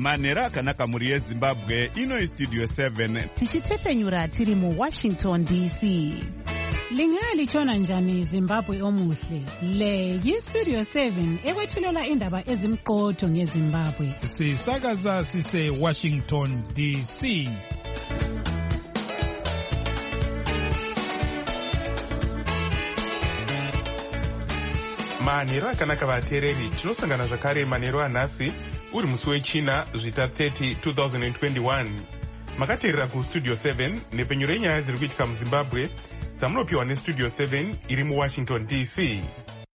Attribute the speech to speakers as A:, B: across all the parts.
A: manhero akanaka mhuri yezimbabwe. Ino Studio 7
B: tichitefenyura tiri muWashington DC.
C: Lingalitshona njani Zimbabwe omuhle? Le yiStudio 7 ekwethulela indaba ezimqotho ngeZimbabwe.
D: Sisakaza sise Washington DC.
E: Manhero akanaka vateereri, tinosangana zvakare manhero anhasi uri musi wechina zvita 30 2021. Makateerera kuStudio 7 nepenyu renyaya dziri kuitika muZimbabwe dzamunopiwa neStudio 7 iri muWashington DC.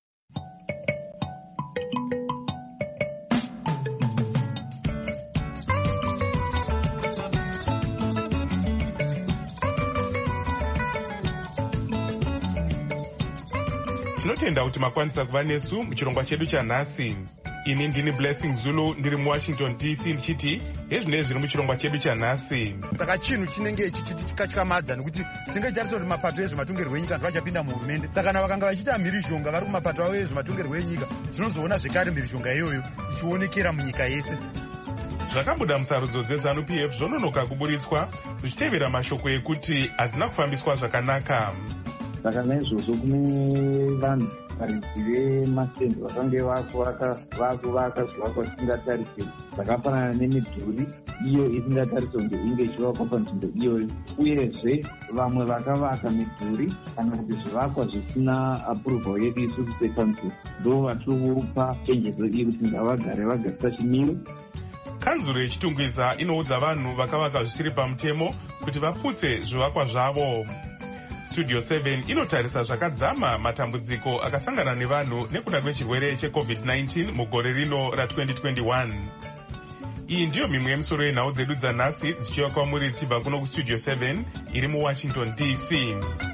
E: Tinotenda kuti makwanisa kuva nesu muchirongwa chedu chanhasi. Ini ndini Blessing Zulu ndiri muWashington DC ndichiti hezvinezvi zviri muchirongwa chedu chanhasi.
F: Saka chinhu chinenge chichitikamadza nekuti tinenge tichitarisa kuti mapato ezvematongerwo enyika ndovachapinda muhurumende. Saka kana vakanga vachiita mhirizhonga vari kumapato avo ezvematongerwo enyika, tinozoona zvekare mhirizhonga iyoyo ichionekera munyika yese.
E: Zvakabuda musarudzo dzeZANU-PF zvononoka kuburitswa zvichitevera mashoko ekuti hazina kufambiswa zvakanaka.
G: Saka naizvozvo kune vanhu varidzi vemasendi vakange vakuvaka zvivakwa zvisingatarisirwi zvakafanana nemidhuri iyo isingatarisirwa kunge inge ichivakwa panzvimbo iyoyo, uyezve vamwe vakavaka midhuri kana kuti zvivakwa zvisina approval yedu isusu sekanzuro, ndo vatiri kupa chenjedzo iyi kuti ngavagare vagarisa chimiro.
E: Kanzuro yechitungwiza inoudza vanhu vakavaka zvisiri pamutemo kuti vaputse zvivakwa zvavo. Studio 7 inotarisa zvakadzama matambudziko akasangana nevanhu nekuda kwechirwere cheCovid-19 mugore rino ra2021. Iyi ndiyo mimwe yemisoro yenhau dzedu dzanhasi dzichiva kwamuri dzichibva kuno kuStudio 7 iri muWashington DC.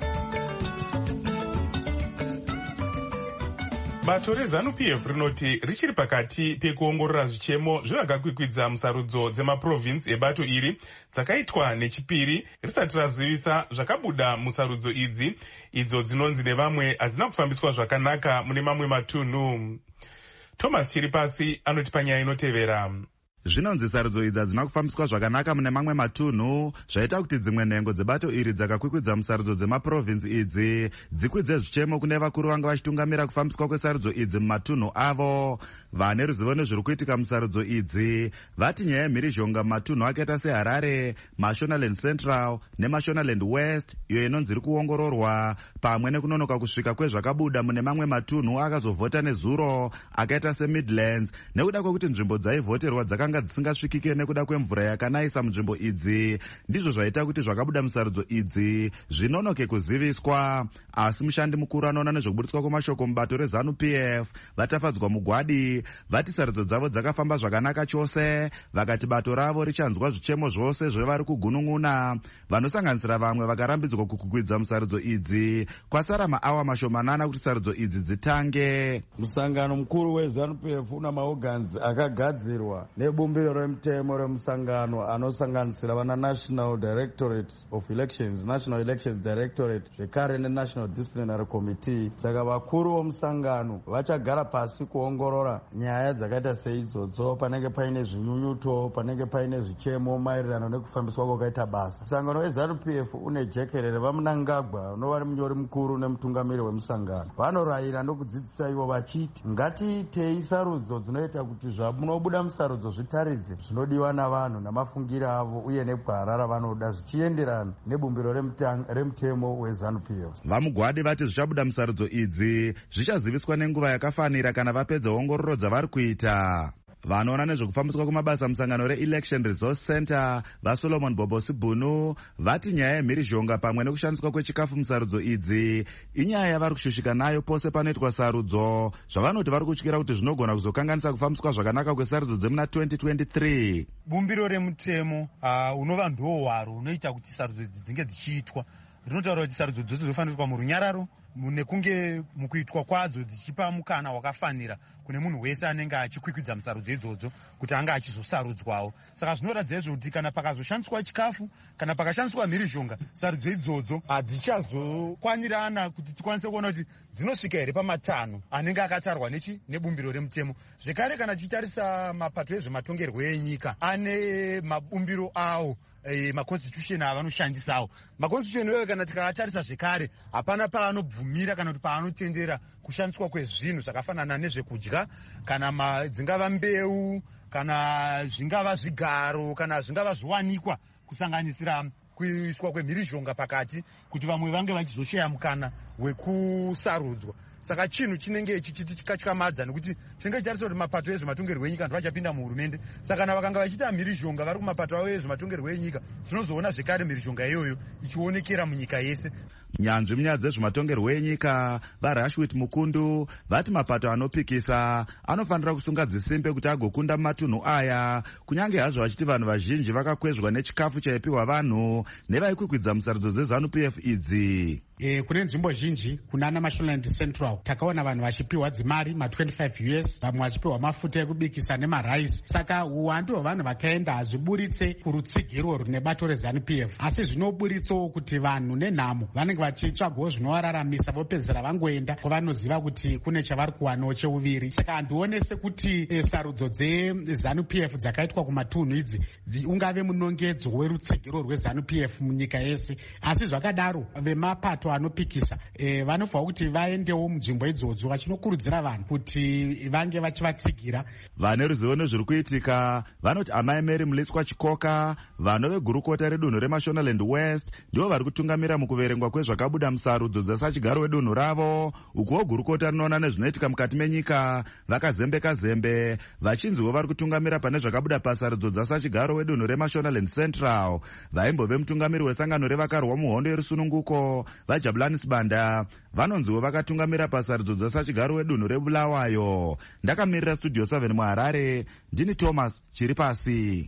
E: Bato reZANU-PF rinoti richiri pakati pekuongorora zvichemo zvevakakwikwidza musarudzo dzemaprovinsi ebato iri dzakaitwa nechipiri risati razivisa zvakabuda musarudzo idzi, idzo dzinonzi nevamwe hadzina kufambiswa zvakanaka mune mamwe matunhu. Thomas Chiripasi anoti panyaya inotevera.
A: Zvinonzi sarudzo idzi hadzina kufambiswa zvakanaka mune mamwe matunhu, zvaita kuti dzimwe nhengo dzebato iri dzakakwikwidza musarudzo dzemaprovinsi idzi dzikwidze zvichemo kune vakuru vanga vachitungamira kufambiswa kwesarudzo idzi mumatunhu avo. Vane ruzivo nezviri kuitika musarudzo idzi vati nyaya yemhirizhonga mumatunhu akaita seHarare, Mashonaland Central neMashonaland West iyo inonzi iri kuongororwa, pamwe nekunonoka kusvika kwezvakabuda mune mamwe matunhu akazovhota nezuro akaita seMidlands nekuda kwekuti nzvimbo dzaivhoterwa dzakanga dzisingasvikike nekuda kwemvura yakanayisa munzvimbo idzi, ndizvo zvaita kuti zvakabuda musarudzo idzi zvinonoke kuziviswa. Asi mushandi mukuru anoona nezvekuburitswa kwemashoko mubato reZANU-PF vatafadzwa mugwadi vati sarudzo dzavo dzakafamba zvakanaka chose, vakati bato ravo richanzwa zvichemo zvose zvevari kugunun'una. Vanosanganisira vamwe vakarambidzwa kukwikwidza musarudzo idzi kwasara maawa mashomanana kuti sarudzo idzi dzitange.
H: Musangano mukuru weZANU-PF una maorgans akagadzirwa nebumbiro remutemo remusangano anosanganisira vana National Directorate of Elections, National Elections Directorate, zvekare neNational Disciplinary Committee. Saka vakuru vomusangano vachagara pasi kuongorora nyaya dzakaita seidzodzo, panenge paine zvinyunyuto, panenge paine zvichemo maererano nekufambiswa kwakaita basa. Musangano weZANU-PF une jekerere vaMunangagwa unova munyori mukuru nemutungamiri wemusangano. Vanorayira nokudzidzisa ivo vachiti ngatiitei sarudzo dzinoita kuti zvamunobuda musarudzo zvitaridze zvinodiwa navanhu namafungiro avo uye negwara ravanoda zvichienderana nebumbiro remutemo weZANU-PF.
A: Vamugwadi vati zvichabuda musarudzo idzi zvichaziviswa nenguva yakafanira kana vapedza ongororo dzavari kuita. Vanoona nezvekufambiswa kwemabasa musangano reElection Resource Center vaSolomon Bobosi Bunu vati nyaya yemhirizhonga pamwe nekushandiswa kwechikafu musarudzo idzi inyaya yavari kushushika nayo pose panoitwa sarudzo, zvavanoti vari kutyira kuti zvinogona kuzokanganisa kufambiswa zvakanaka kwesarudzo dzemuna 2023.
F: Bumbiro remutemo unova ndoo hwaro unoita kuti sarudzo idzi dzinge dzichiitwa rinotaura kuti sarudzo dzose dzinofanirwa murunyararo nekunge mukuitwa kwadzo dzichipa mukana wakafanira kune munhu wese anenge achikwikwidza musarudzo idzodzo kuti anga achizosarudzwawo. Saka zvinoratidza izvo kuti kana pakazoshandiswa chikafu kana pakashandiswa mhirizhonga, sarudzo idzodzo hadzichazokwanirana kuti tikwanise kuona kuti dzinosvika here pamatano anenge akatarwa nebumbiro remutemo. Zvekare kana tichitarisa mapato ezvematongerwo enyika ane mabumbiro awo, maconstitution avanoshandisawo. Maconstitution iwayo kana tikaatarisa zvekare hapana paanobvumira kana kuti paanotendera kushandiswa kwezvinhu zvakafanana nezvekudya kana dzingava mbeu kana zvingava zvigaro kana zvingava zviwanikwa, kusanganisira kuiswa kwemhirizhonga pakati kuti vamwe vange vachizoshaya mukana wekusarudzwa. Saka chinhu chinenge chikatyamadza nekuti tinenge tichitarisa kuti mapato ezvematongerwo enyika ndovachapinda muhurumende. Saka kana vakanga vachiita mhirizhonga vari kumapato avo ezvematongerwo enyika, tinozoona zvekare mhirizhonga iyoyo ichionekera munyika yese.
A: Nyanzvi munyaya dzezvematongerwo enyika vaRashwit Mukundu vati mapato anopikisa anofanira kusunga dzisimbe kuti agokunda mumatunhu aya, kunyange hazvo vachiti vanhu vazhinji vakakwezvwa nechikafu chaipiwa vanhu nevaikwikwidza musarudzo dzeZANU-PF idzi.
I: Kune nzvimbo zhinji kunana Mashonaland Central takaona vanhu vachipiwa dzimari ma$25, vamwe vachipiwa mafuta ekubikisa nemaraisi. Saka uwandu hwevanhu vakaenda hazviburitse kurutsigiro rune bato reZANU-PF, asi zvinoburitsawo kuti vanhu nenhamo vanenge vachitsvagawo zvinovararamisa vopedzera vangoenda kwavanoziva kuti kune chavari kuwanawo cheuviri. Saka handionese kuti sarudzo dzeZANU-PF dzakaitwa kumatunhu idzi ungave munongedzo werutsigiro rweZANU-PF munyika yese, asi zvakadaro vemapato anopikisa vanofanira kuti vaendewo munzvimbo idzodzo vachinokurudzira vanhu kuti vange vachivatsigira.
A: Vane ruzivo nezviri kuitika vanoti Amai Mary Mliswa Chikoka, vano vegurukota redunhu reMashonaland West, ndivo vari kutungamira mukuverengwa kwezvakabuda musarudzo dzasachigaro wedunhu ravo, ukuwo gurukota rinoona nezvinoitika mukati menyika vakazembeka zembe vachinziwo vari kutungamira pane zvakabuda pasarudzo dzasachigaro wedunhu reMashonaland Central. Vaimbove mutungamiri wesangano revakarwa muhondo yerusununguko vaJabulani Sibanda vanonziwo vakatungamira pasarudzo dzasachigaro wedunhu reBulawayo. Ndakamirira Studio 7 muHarare, ndini Thomas Chiripasi.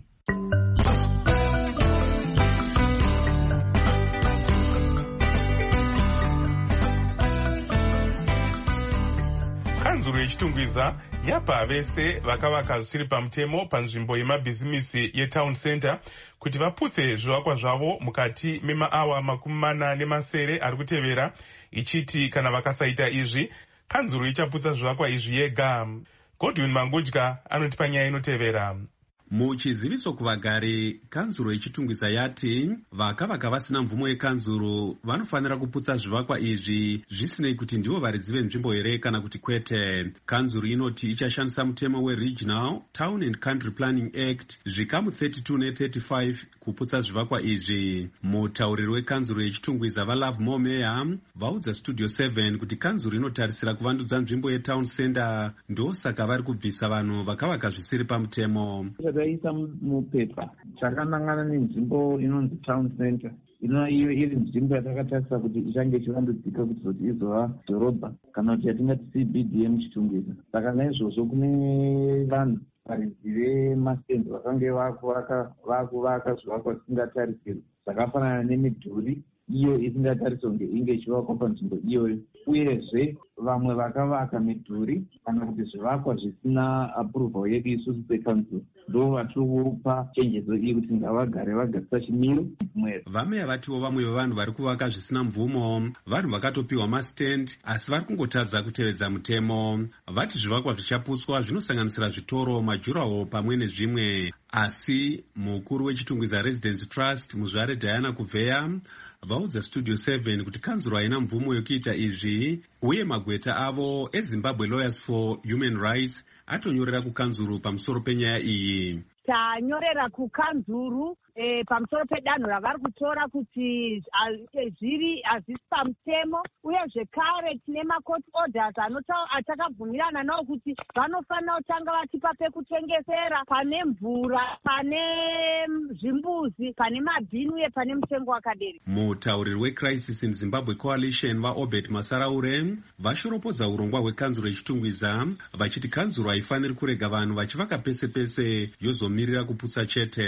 E: Kanzuro yechitungwiza yapa vese vakavaka zvisiri pamutemo panzvimbo yemabhizimisi yetown center kuti vaputse zvivakwa zvavo mukati memaawa 40 ari kutevera, ichiti kana vakasaita izvi kanzuro ichaputsa zvivakwa izvi yega. Godwin Mangudya anotipa nyaya inotevera.
J: Muchiziviso kuvagari, kanzuro ichitungwiza yati vakavaka vasina mvumo yekanzuro vanofanira kuputsa zvivakwa izvi zvisinei kuti ndivo varidzi venzvimbo here kana kuti kwete. Kanzuro inoti ichashandisa mutemo weRegional Town and Country Planning Act zvikamu 32 ne35 kuputsa zvivakwa izvi. Mutauriri wekanzuro yechitungwiza vaLove More Meya vaudza Studio 7 kuti kanzuro inotarisira kuvandudza nzvimbo yetown center, ndosaka vari kubvisa vanhu vakavaka zvisiri pamutemo.
G: Zvakaisa mupepa chakanangana nenzvimbo inonzi town center, iyo iri nzvimbo yatakatarisa kuti ichange ichivandudzika kuti zoti izova dhorobha kana kuti yatingati CBD muchitungwiza. Saka naizvozvo kune vanhu varidzi vemastenzi vakange vakuvaka zvivakwa zvisingatarisirwi zvakafanana nemidhuri iyo isingatariswa kunge inge ichivakwa panzvimbo iyoyo, uyezve vamwe vakavaka midhuri kana kuti zvivakwa zvisina approval yedu isusu sekanzuro, ndo vatikupa chenjedzo iyi kuti ngavagare vagarisa chimiro mwere.
J: Vameya vatiwo vamwe vevanhu vari kuvaka zvisina mvumo vanhu vakatopiwa mastendi asi vari kungotadza kutevedza mutemo. Vati zvivakwa zvichaputswa zvinosanganisira zvitoro, majuraho pamwe nezvimwe. Asi mukuru wechitungwiza Residence Trust muzvare Diana Kuvheya vaudza Studio 7 kuti kanzuro haina mvumo yokuita izvi, uye magweta avo eZimbabwe Lawyers for Human Rights atonyorera kukanzuro pamusoro penyaya iyi.
K: Tanyorera kukanzuru pamusoro pedanho ravari kutora kuti zviri hazvisi pamutemo, uye zvekare tine macourt orders atakabvumirana nawo kuti vanofanira kutanga vachipa pekutengesera, pane mvura, pane zvimbuzi, pane mabhini uye pane mutengo wakaderi.
J: Mutauriri weCrisis in Zimbabwe Coalition vaObert Masaraure vashoropodza urongwa hwekanzuro yechitungwiza vachiti kanzuro haifaniri kurega vanhu vachivaka pese pese yozomirira kuputsa chete.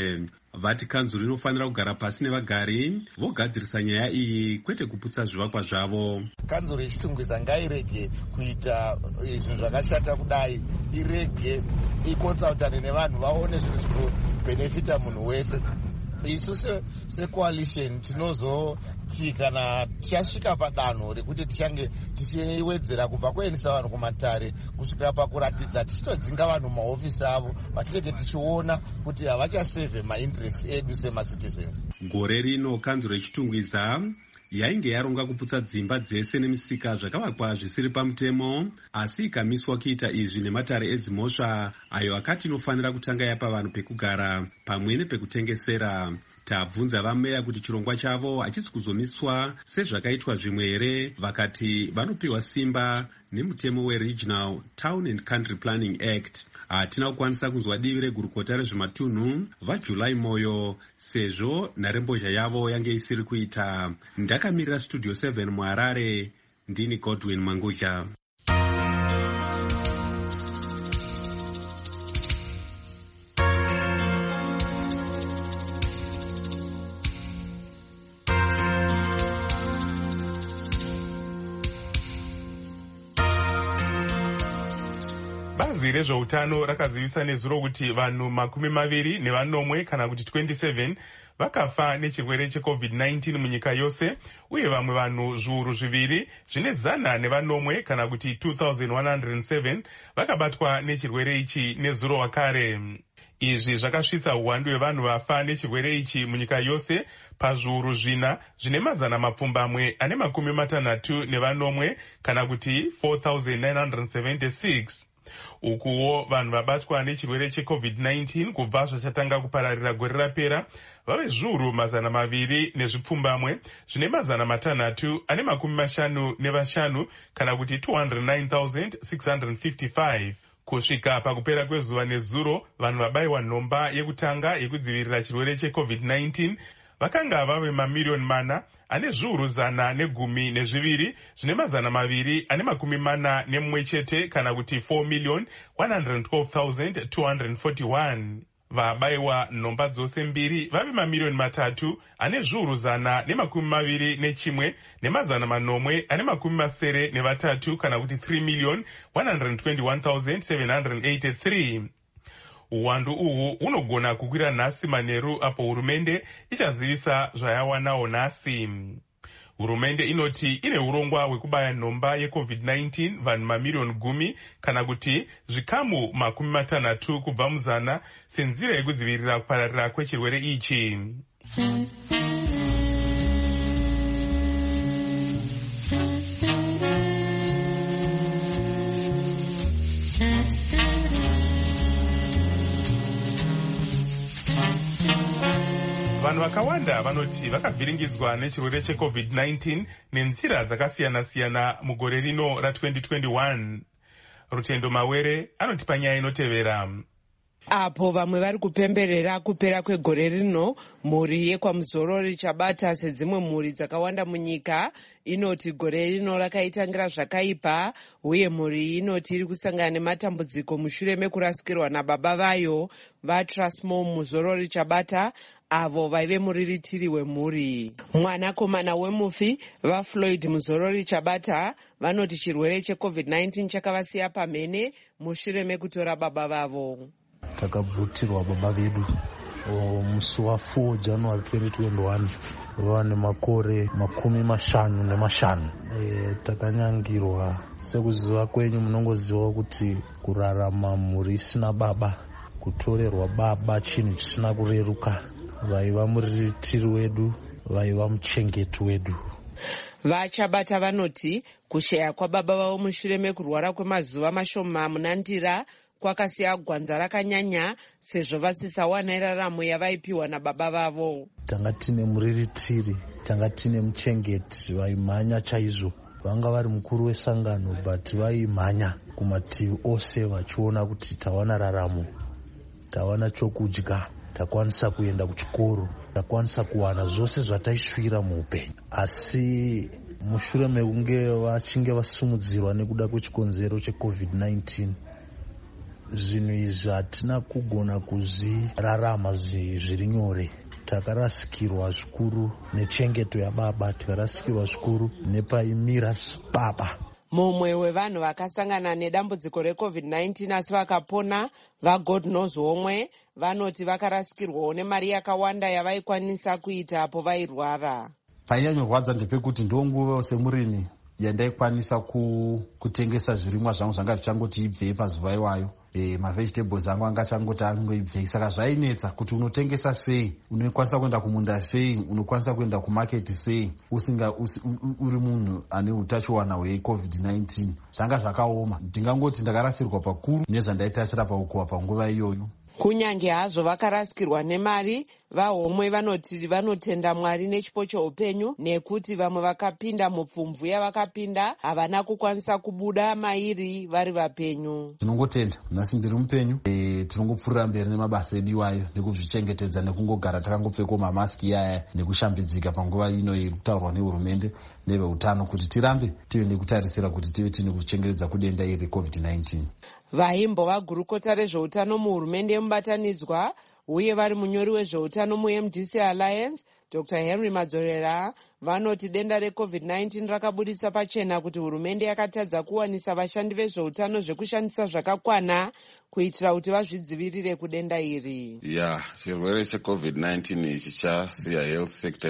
J: vati kanzuro inofanira kugara pasi nevagari vogadzirisa nyaya iyi, kwete kuputsa zvivakwa zvavo.
L: Kanzuro yechitungwiza ngairege kuita zvinhu zvakashata kudai, irege ikonsautane nevanhu vaone zvinhu zvinobhenefita munhu wese. Isu secoalition tinozoti kana tichasvika padanho rekuti tichange tichiwedzera kubva kuendesa vanhu kumatare kusvikira pakuratidza tichitodzinga vanhu mumahofisi avo, vatinenge tichiona kuti havachasevhe mainterest edu semacitizens.
J: Gore rino kanzuro yechitungwiza yainge yaronga kuputsa dzimba dzese nemisika zvakavakwa zvisiri pamutemo, asi ikamiswa kuita izvi nematare edzimhosva ayo akati inofanira kutanga yapa vanhu pekugara pamwe nepekutengesera. Tabvunza vameya kuti chirongwa chavo hachisi kuzomiswa sezvakaitwa zvimwe here, vakati vanopiwa simba nemutemo weRegional Town and Country Planning Act. Hatina kukwanisa kunzwa divi regurukota rezvematunhu vaJulai Moyo sezvo nharembozha yavo yange isiri kuita. Ndakamirira Studio 7 muHarare, ndini Godwin Mangudya.
E: Bazi rezveutano rakazivisa nezuro kuti vanhu 24 kana kuti 27 vakafa nechirwere cheCovid-19 munyika yose, uye vamwe vanhu zviuru zviviri zvine 100 kana kuti 2107 vakabatwa nechirwere ichi nezuro wakare. Izvi zvakasvitsa uwandu hwevanhu vafa nechirwere ichi munyika yose pazviuru zvina zvine 660 kana kuti 4976. Ukuwo vanhu vabatwa nechirwere cheCovid-19 kubva zvachatanga kupararira gore rapera vave zviuru 200 zvine 655 kana kuti 209,655. Kusvika pakupera kwezuva nezuro, vanhu vabayiwa nhomba yekutanga yekudzivirira chirwere cheCovid-19 vakanga vave mamiliyoni 4 ane zviuru 112 zvine 241 chete kana kuti 4,112,241. Vabayiwa nhomba dzose mbiri vave mamiliyoni 3 ane zviuru 121 ne 3 kana kuti 3,121,783. Uwandu uhu unogona kukwira nhasi manheru apo hurumende ichazivisa zvayawanawo nhasi. Hurumende inoti ine urongwa hwekubaya nhomba yeCovid-19 vanhu mamiliyoni 10 kana kuti zvikamu 60 kubva muzana senzira yekudzivirira kupararira kwechirwere ichi. Vanhu vakawanda vanoti vakavhiringidzwa nechirwere cheCovid-19 nenzira dzakasiyana-siyana mugore rino ra2021. Rutendo Mawere anotipa nyaya inotevera.
M: Apo vamwe vari kupemberera kupera kwegore rino, mhuri yekwamuzorori chabata sedzimwe mhuri dzakawanda munyika inoti gore rino rakaitangira zvakaipa, uye mhuri inoti iri kusangana nematambudziko mushure mekurasikirwa nababa vayo vaTrustmore Muzorori Chabata, avo vaive muriritiri wemhuri. Mwanakomana wemufi vaFloyd Muzorori Chabata vanoti chirwere cheCovid-19 chakavasiya pamhene mushure mekutora baba vavo.
N: Takabvutirwa baba vedu musi wa4 January 2021 vane makore 55. Takanyangirwa. Sekuziva kwenyu munongoziva kuti kurarama mhuri isina baba, kutorerwa baba chinhu chisina kureruka. Vaiva muriritiri wedu, vaiva muchengeti wedu.
M: VaChabata vanoti kushaya kwababa vavo mushure mekurwara kwemazuva mashoma munandira kwakasiya gwanza rakanyanya sezvo vasisawana iraramo yavaipiwa nababa vavo.
N: Tanga tine muriritiri, tanga tine muchengeti vaimhanya chaizvo. Vanga vari mukuru wesangano but vaimhanya kumativi ose vachiona kuti tawana raramo, tawana chokudya, takwanisa kuenda kuchikoro, takwanisa kuwana zvose zvataisvira muupenyu. Asi mushure mekunge vachinge vasumudzirwa nekuda kwechikonzero cheCovid-19, zvinhu izvi hatina kugona kuzvirarama zviri nyore. Takarasikirwa zvikuru nechengeto yababa, tikarasikirwa zvikuru nepaimira baba.
M: Mumwe wevanhu vakasangana nedambudziko reCovid-19 asi vakapona vaGod Knows Homwe vanoti vakarasikirwawo nemari yakawanda yavaikwanisa kuita apo vairwara.
O: Painyanyorwadza ndepekuti ndonguva semurimi yandaikwanisa kutengesa zvirimwa zvangu zvanga zvichangoti ibvei pazuva iwayo. Mavegetables angu anga changoti angoibvei, saka zvainetsa kuti unotengesa sei, unokwanisa kuenda kumunda sei, unokwanisa kuenda kumaketi sei uri munhu ane utachiwana hweCovid-19. Zvanga zvakaoma. Ndingangoti ndakarasirwa pakuru nezvandaitasira paukohwa panguva iyoyo.
M: Kunyange hazvo vakarasikirwa nemari, vaHomwe vanoti vanotenda Mwari nechipo cheupenyu nekuti vamwe vakapinda mupfumvu yavakapinda havana kukwanisa kubuda mairi vari vapenyu.
O: Tinongotenda nhasi ndiri mupenyu. Tinongopfuurira mberi nemabasa edu iwayo nekuzvichengetedza nekungogara takangopfekawo mamaski iyaya nekushambidzika panguva ino iri kutaurwa nehurumende neveutano kuti tirambe tive nekutarisira kuti tive tine kuchengetedza kudenda iri COVID-19.
M: Vaimbova gurukota rezveutano muhurumende yemubatanidzwa uye vari munyori wezveutano muMDC Alliance, Dr. Henry Madzorera, vanoti denda reCovid-19 rakabudisa pachena kuti hurumende yakatadza kuwanisa vashandi vezveutano zvekushandisa zvakakwana kuitira kuti vazvidzivirire kudenda iri.
P: Chirwere cheCovid-19 ichi chasiya health sector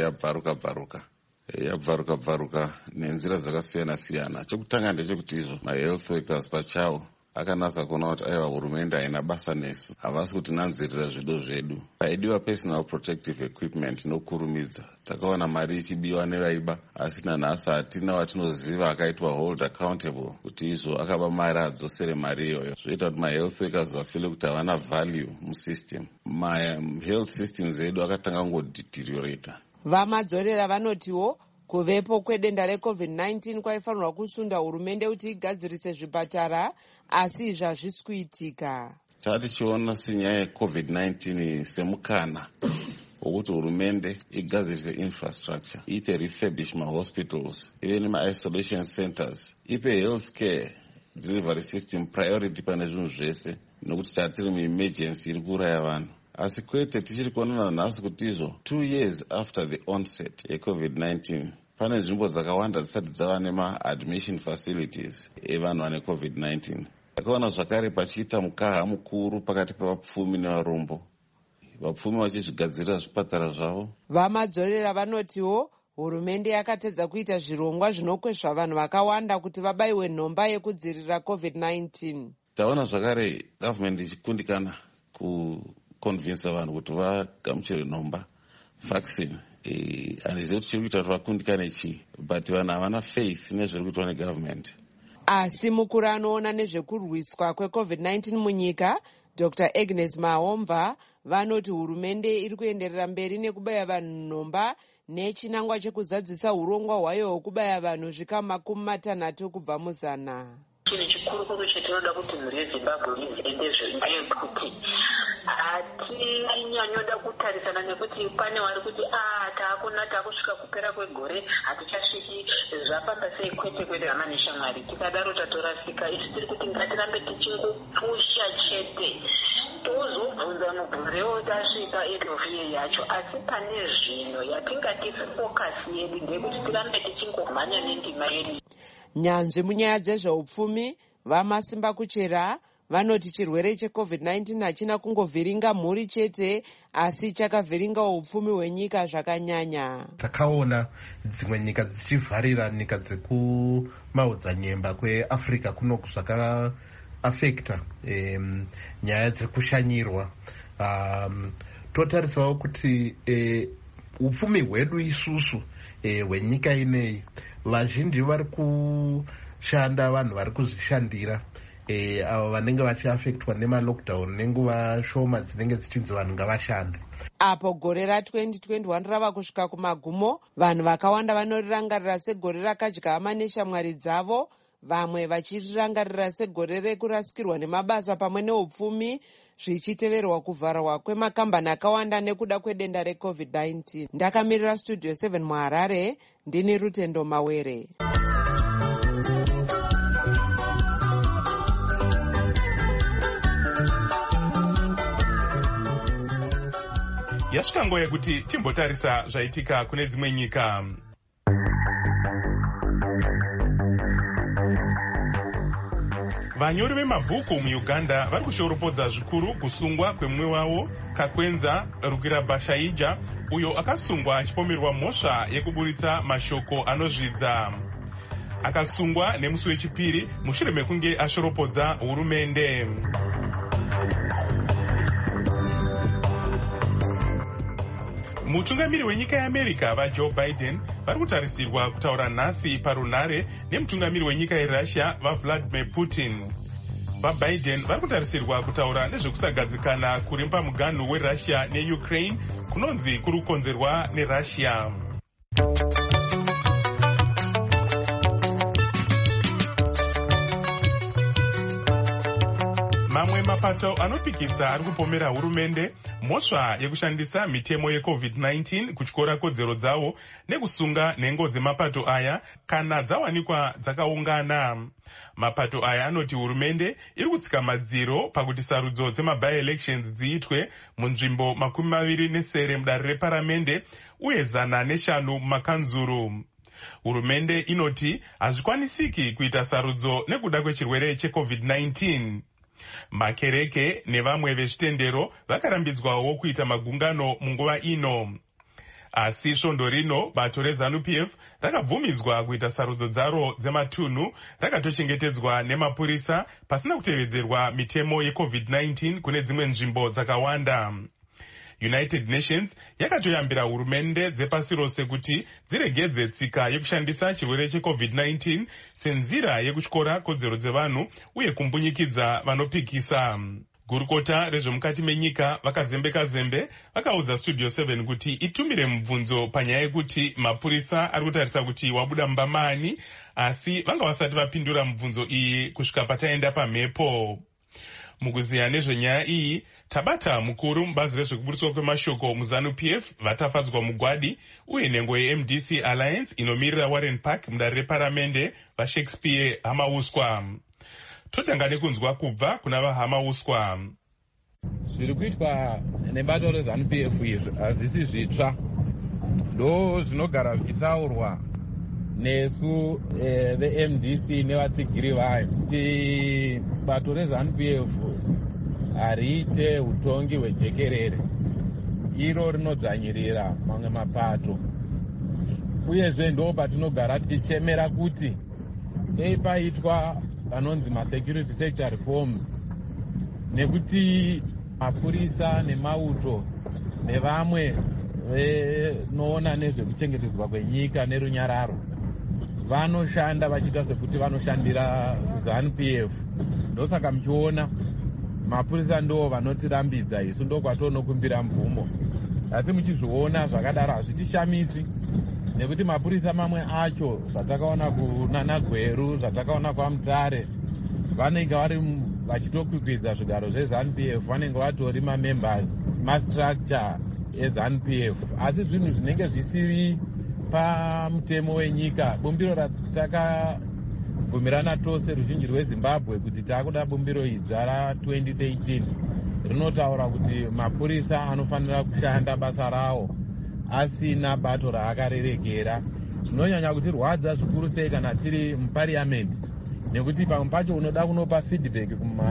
P: yabvaruka nenzira dzakasiyana-siyana. Chokutanga ndechekuti izvo mahealth workers pachawo akanasa kuona kuti aiwa hurumende haina basa nesu, havasi kuti nanzirira zvido zvedu. Paidiwa personal protective equipment inokurumidza. Takaona mari ichibiwa nevaiba, asi nanhasi hatina watinoziva akaitwa hold accountable kuti izvo akaba mari adzosere mari iyoyo. Zvoita kuti mahealth workers vafile kuti havana value musystem. Health systems edu akatanga kungodeteriorata.
M: VaMadzorera vanotiwo kuvepo kwedenda reCovid-19 kwaifanirwa kusunda hurumende kuti igadzirise zvipatara, asi izvi hazvisi kuitika.
P: Tichiona senyaya yeCovid-19 semukana wokuti hurumende igadzirise infrastructure, iite refurbish mahospitals, ive nema-isolation centers, ipe healthcare delivery system priority pane zvinhu zvese, nokuti tatiri muemergency iri kuuraya vanhu. Asi kwete tichiri kuonana nhasi kuti izvo 2 years after the onset yeCovid-19 pane nzvimbo dzakawanda dzisati dzava nema-admission facilities evanhu vane COVID-19. Takaona zvakare pachiita mukaha mukuru pakati pevapfumi nevarombo, vapfumi vachizvigadzirira zvipatara zvavo.
M: VaMadzorera vanotiwo hurumende yakatedza kuita zvirongwa zvinokwezva vanhu vakawanda kuti vabayiwe nhomba yekudzivirira COVID-19.
P: Taona zvakare gavhmendi ichikundikana kuconvinsa vanhu kuti vagamuchire nhomba vaccine. Handizivi kuti chiri kuita kuti vakundikane chii, but vanhu havana faith nezviri kuitwa negavhmendi.
M: Asi mukuru anoona nezvekurwiswa kweCovid-19 munyika, Dr. Agnes Mahomva, vanoti hurumende iri kuenderera mberi nekubaya vanhu nhomba nechinangwa chekuzadzisa urongwa hwayo hwekubaya vanhu zvikama 60 kubva muzana.
Q: Chinhu chikuru chetinoda kuti mhuri yeZimbabwe izive ndezvekuti hatinyanyoda kutarisana nekuti pane vari kuti taakusvika kupera kwegore hatichasviki zvapamba sei, kwete hama neshamwari. Tikadaro tatorasika. Isu tiri kuti ngatirambe tichingopusha chete, tozobvunza mugorewo tasvika edofiye yacho, asi pane zvino yatingati fokasi yedu ndekuti tirambe tichingomhanya nendima yedu.
M: Nyanzvi munyaya dzezveupfumi vaMasimba Kuchera vanoti chirwere cheCovid-19 hachina kungovhiringa mhuri chete, asi chakavhiringawo upfumi hwenyika zvakanyanya.
R: Takaona dzimwe nyika dzichivharira nyika dzekumaodzanyemba kweAfrica kuno zvakaafekta nyaya dzekushanyirwa. Totarisawo kuti upfumi hwedu isusu hwenyika ineyi, vazhinji vari kushanda, vanhu vari kuzvishandira, avo vanenge vachiafektwa nemalockdown nenguva shoma dzinenge dzichinzi vanhu ngavashande.
M: Apo gore ra2021 rava kusvika kumagumo, vanhu vakawanda vanorirangarira segore rakadya hama neshamwari dzavo, vamwe vachirirangarira segore rekurasikirwa nemabasa pamwe neupfumi, zvichiteverwa kuvharwa kwemakambani akawanda nekuda kwedenda reCovid-19. Ndakamirira Studio 7 muHarare, ndini Rutendo Mawere.
E: Yasvika nguva yekuti timbotarisa zvaitika kune dzimwe nyika. Vanyori vemabhuku muUganda vari kushoropodza zvikuru kusungwa kwemumwe wavo Kakwenza Rugirabashaija, uyo akasungwa achipomerwa mhosva yekuburitsa mashoko anozvidza. Akasungwa nemusi wechipiri mushure mekunge ashoropodza hurumende. Mutungamiri wenyika yeAmerica vaJoe Biden vari kutarisirwa kutaura nhasi parunhare nemutungamiri wenyika yeRussia vaVladimir Putin. VaBiden vari kutarisirwa kutaura nezvekusagadzikana kuri pamuganhu weRussia neUkraine kunonzi kuri kukonzerwa neRussia. Mamwe mapato anopikisa ari kupomera hurumende mhosva yekushandisa mitemo yeCovid-19 kutyora kodzero dzavo nekusunga nhengo dzemapato aya kana dzawanikwa dzakaungana. Mapato aya anoti hurumende iri kutsika madziro pakuti sarudzo dzema-by-elections dziitwe munzvimbo 24 mudare reparamende uye 105 mumakanzuru. Hurumende inoti hazvikwanisiki kuita sarudzo nekuda kwechirwere cheCovid-19. Makereke nevamwe vezvitendero vakarambidzwawo kuita magungano munguva ino. Asi svondo rino bato reZANU-PF rakabvumidzwa kuita sarudzo dzaro dzematunhu rakatochengetedzwa nemapurisa pasina kutevedzerwa mitemo yeCovid-19 kune dzimwe nzvimbo dzakawanda. United Nations yakatoyambira hurumende dzepasi rose kuti dziregedze tsika yekushandisa chirwere cheCovid-19 senzira yekutyora kodzero dzevanhu uye kumbunyikidza vanopikisa. Gurukota rezvemukati menyika vakazembe vakaudza Studio 7 kuti itumire mubvunzo panyaya yekuti mapurisa ari kutarisa kuti wabuda mbamani, asi vanga vasati vapindura mubvunzo iyi kusvika pataenda pamhepo. Mukuziya nezvenyaya iyi, tabata mukuru mubazi rezvekuburiswa kwemashoko muZANU-PF vatafadzwa mugwadi uye nhengo yeMDC Alliance inomirira Warren Park mudare reparamende vaShakespeare Hamauswa. Totanga nekunzwa kubva kuna vaHamauswa.
S: Zviri kuitwa nebato reZANU-PF izvi hazvisi zvitsva, ndo zvinogara zvichitaurwa nesu veMDC nevatsigiri vayo kuti bato reZANU-PF hariite utongi hwejekerere, iro rinodzvanyirira mamwe mapato. Uyezve ndo patinogara tichichemera kuti dei paitwa vanonzi masecurity sector reforms, nekuti mapurisa nemauto nevamwe vanoona nezvekuchengetedzwa kwenyika nerunyararo vanoshanda vachiita sekuti vanoshandira ZANU-PF. Ndosaka muchiona mapurisa ndo vanotirambidza, isu ndo kwatonokumbira mvumo. Asi muchizviona zvakadaro hazvitishamisi, nekuti mapurisa mamwe acho zvatakaona kunana Gweru, zvatakaona kwaMutare, vanenge vari vachitokwikwidza zvigaro zveZANU-PF, vanenge vatori mamembers mastructure eZANU-PF. Asi zvinhu zvinenge zvisiri pamutemo wenyika, bumbiro ratakabvumirana tose ruzhinji rweZimbabwe kuti taakuda bumbiro idzva ra2013 rinotaura kuti mapurisa anofanira kushanda basa rawo asina bato raakarerekera. Zvinonyanya kutirwadza zvikuru sei kana tiri mupariamendi, nekuti pamwe pacho unoda kunopa feedback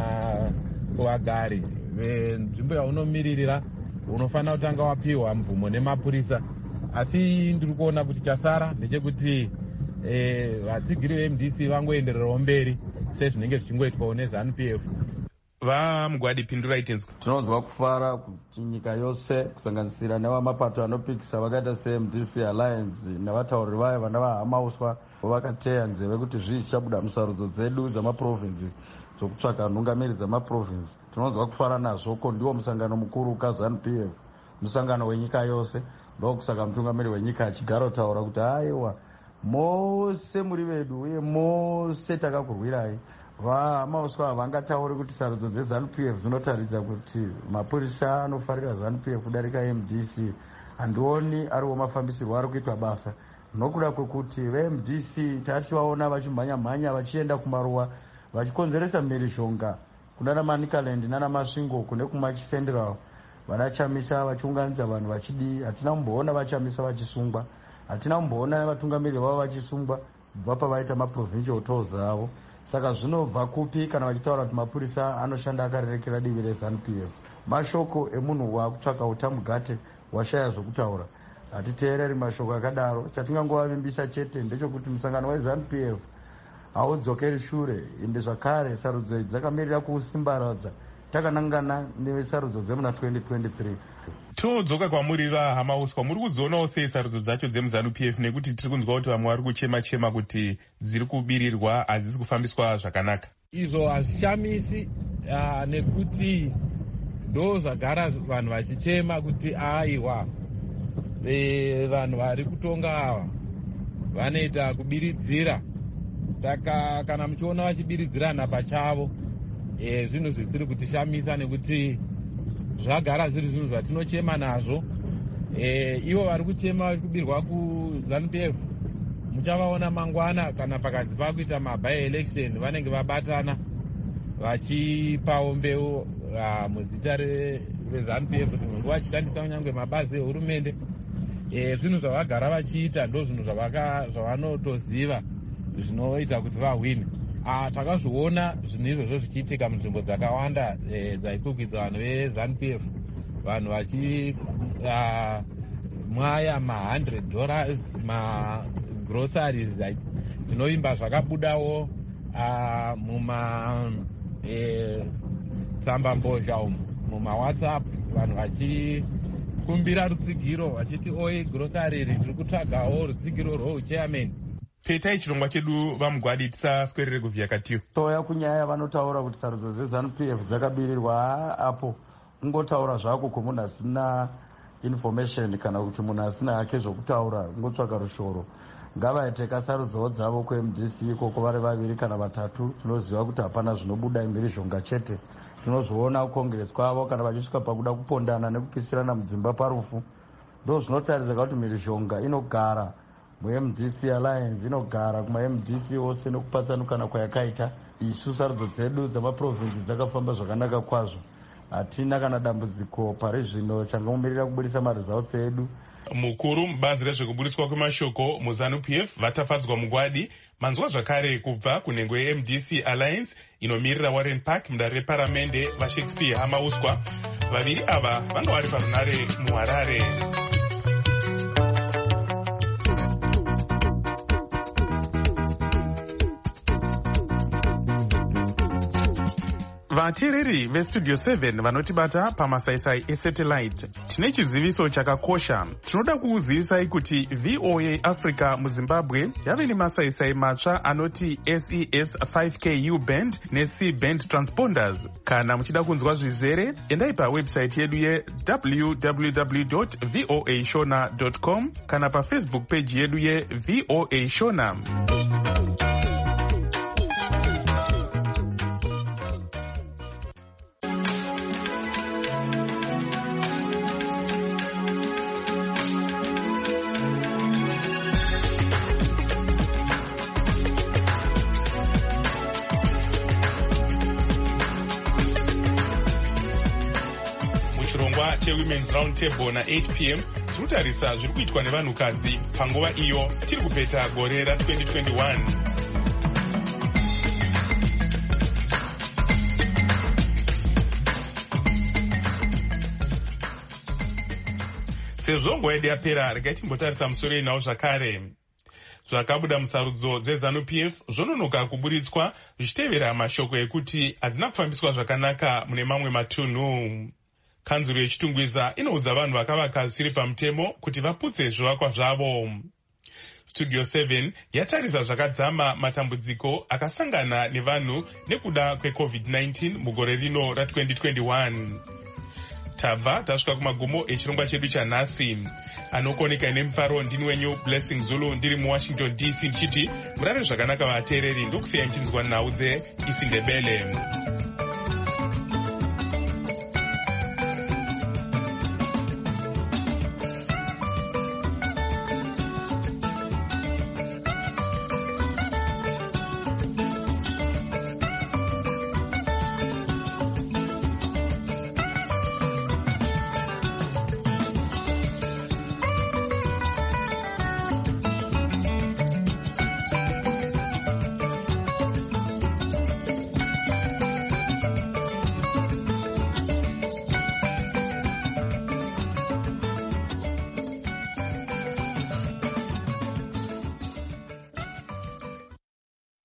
S: kuvagari venzvimbo yaunomiririra, unofanira kutanga wapiwa mvumo nemapurisa. Asi ndiri kuona kuti chasara ndechekuti vatsigiri veMDC vangoendererawo mberi sezvinenge zvichingoitwawo neZANU-PF.
E: Vamugwadi pindurai tenzwa.
H: Tinonzwa kufara kuti nyika yose kusanganisira nevamapato anopikisa vakaita seMDC Alliance nevatauriri vayo vana vaHamauswa vakateya nzeve kuti zvii zvichabuda musarudzo dzedu dzamaprovinsi dzokutsvaga nhungamiri dzamaprovinsi. Tinonzwa kufara nazvo, ko ndiwo musangano mukuru kaZANU-PF, musangano wenyika yose. Ndokusaka mutungamiri wenyika achigara kutaura kuti aiwa mose muri vedu uye mose takakurwirai. VaHamauswa havangatauri kuti sarudzo dzeZANU-PF dzinotaridza kuti mapurisa anofarira ZANU-PF kudarika MDC. Handioni ariwo mafambisirwo ari kuitwa basa, nokuda kwekuti veMDC tativaona vachimhanya-mhanya vachienda kumaruwa vachikonzeresa mhirizhonga kunana Manicaland nana Masvingo kune kuMachi Central. vanachamisa vachiunganidza vanhu vachidii. Hatina kumboona vachamisa vachisungwa, hatina kumboona vatungamiri vavo vachisungwa kubva pavaita maprovincial tours avo. Saka zvinobva kupi kana vachitaura kuti mapurisa anoshanda akarerekera divi reZANU-PF? Mashoko emunhu waakutsvaka utamugate washaya zvokutaura. Hatiteereri mashoko akadaro. Chatingangovavimbisa chete ndechekuti musangano weZANU-PF haudzokeri shure, ende zvakare sarudzo idzi dzakamirira kusimbaradza takanangana nesarudzo dzemuna 2023.
E: Todzoka kwamuri vaHama Uswa, muri kuzoonawo sei sarudzo dzacho dzemuZANU-PF, nekuti tiri kunzwa kuti vamwe vari kuchema kuti dziri kubirirwa, hadzisi kufambiswa zvakanaka?
S: Izvo hazvishamisi nekuti ndo zvagara vanhu vachichema kuti aiwa vanhu vari kutonga ava vanoita kubiridzira. Saka kana muchiona vachibiridzirana pachavo zvinhu zvisiri kutishamisa, nekuti zvagara zviri zvinhu zvatinochema nazvo. Ivo vari kuchema vari kubirwa kuZANU-PF muchavaona mangwana kana pakati pakuita maby election vanenge vabatana vachipawo mbeu muzita reZANU-PF kuti munhu vachishandisa kunyange mabazi ehurumende. Zvinhu zvavagara vachiita ndo zvinhu zvavanotoziva zvinoita kuti vahwine. Takazviona zvinhu izvozvo zvichiitika munzvimbo dzakawanda dzaikukwidza vanhu veZANU-PF, vanhu vachimwaya $100 magroceries zvinoimba zvakabudawo mumatsambambozha umu, mumawhatsapp, vanhu vachikumbira rutsigiro vachiti oi grocery riri kutsvagawo rutsigiro rwouchairman.
E: Petai chirongwa chedu vamugwadi, tisaswerere kuvhiyakatiyo.
H: Toya kunyaya vanotaura kuti sarudzo dzeZANU-PF dzakabirirwa apo ungotaura zvako kumunhu asina information kana kuti munhu asina hake zvokutaura, ungotsvaga rushoro. Ngavaite kasarudzowo dzavo kuMDC ikoko vari vaviri kana vatatu. Tinoziva kuti hapana zvinobuda imhirizhonga chete. Tinozviona kukongresi kwavo kana vachisvika pakuda kupondana nekupisirana mudzimba parufu. Ndo zvinotaridza kuti mhirizhonga inogara muMDC Alliance, inogara kumaMDC ose nekupatsanukana kwayakaita. Isu sarudzo dzedu dzamaprovinsi dzakafamba zvakanaka kwazvo. Hatina kana dambudziko pari zvino changomirira kubudisa maresults edu.
E: Mukuru mubazi rezvekuburiswa kwemashoko muZANU-PF vatapadzwa mugwadi manzwa zvakare kubva kunhengo yeMDC Alliance inomirira Warren Park mudare reparamende vaShakespeare Hama Uswa. Vaviri ava vanga vari parunare muHarare. Vateereri veStudio 7 vanotibata pamasaisai esatellite, tine chiziviso chakakosha. Tinoda kukuzivisai kuti VOA Africa muZimbabwe yave nemasaisai matsva anoti SES 5K U-band neC-band transponders. Kana muchida kunzwa zvizere, endai pawebsite yedu ye-www.voashona.com kana paFacebook page yedu ye-VOA Shona. Women's Round Table na 8 p.m. tinotarisa zviri kuitwa nevanhukadzi panguva iyo tiri kupeta gore ra2021. Sezvo nguva yedu yapera, regai timbotarisa musoro inawo zvakare. Zvakabuda musarudzo dzeZANU-PF zvononoka kuburitswa zvichitevera mashoko ekuti hadzina kufambiswa zvakanaka mune mamwe matunhu. Kanzuro yechitungwiza inoudza vanhu vakavaka zvisiri pamutemo kuti vaputse zvivakwa zvavo. Studio 7 yatarisa zvakadzama matambudziko akasangana nevanhu nekuda kweCovid-19 mugore rino ra2021. Tabva tasvika kumagumo echirongwa chedu chanhasi. Anokoneka nemufaro ndini wenyu Blessing Zulu, ndiri muWashington DC ndichiti murave zvakanaka vateereri, ndokusiyai muchinzwa nhau dzeIsindebele.